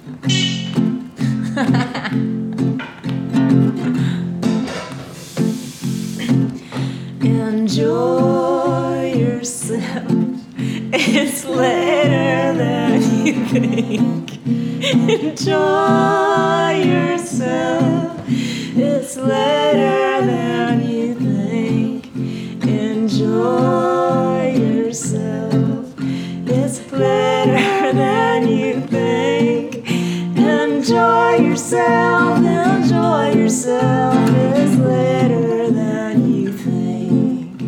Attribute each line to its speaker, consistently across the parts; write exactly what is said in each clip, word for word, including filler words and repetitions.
Speaker 1: Enjoy yourself. It's later than you think. Enjoy yourself. It's later than you think. Enjoy yourself. It's later than you think. Enjoy yourself. Enjoy yourself. It's later than you think.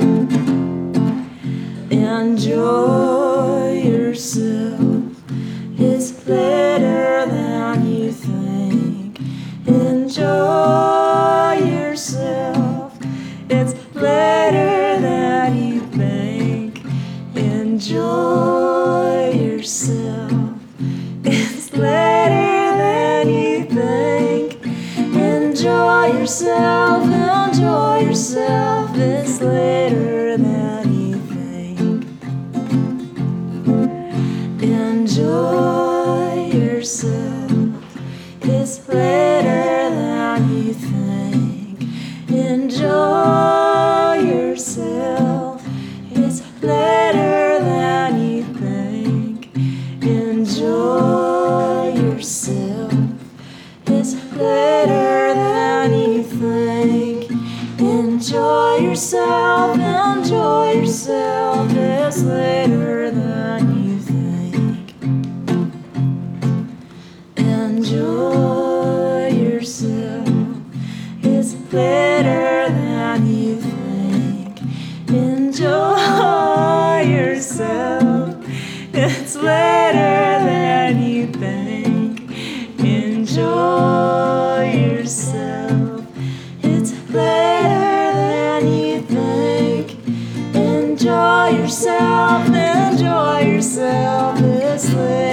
Speaker 1: Enjoy yourself. It's later than you think. Enjoy yourself. It's later than you think. Enjoy yourself. It's later than you think. Enjoy yourself. Enjoy yourself. It's later than you think. Enjoy yourself. It's later than you think. Enjoy yourself. It's later than you think. Enjoy yourself. It's later than you think. Enjoy yourself. Enjoy yourself. It's later than you think. Enjoy yourself. It's later than you think. Enjoy yourself. It's later than you think. Enjoy yourself. It's later than you think. Enjoy yourself. Enjoy yourself. It's later.